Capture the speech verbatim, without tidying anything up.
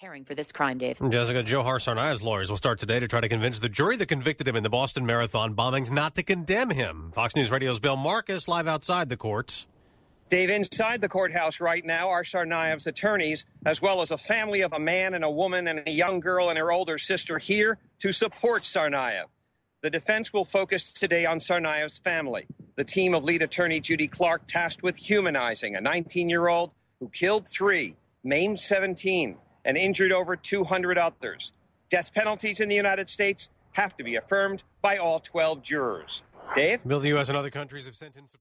preparing for this crime, Dave. Jessica, Johar Tsarnaev's lawyers will start today to try to convince the jury that convicted him in the Boston Marathon bombings not to condemn him. Fox News Radio's Bill Marcus live outside the courts. Dave, inside the courthouse right now are Tsarnaev's attorneys, as well as a family of a man and a woman and a young girl and her older sister here to support Tsarnaev. The defense will focus today on Tsarnaev's family, the team of lead attorney Judy Clark tasked with humanizing a nineteen-year-old who killed three, maimed seventeen, and injured over two hundred others. Death penalties in the United States have to be affirmed by all twelve jurors. Dave? Bill, the U S and other countries have sent in support.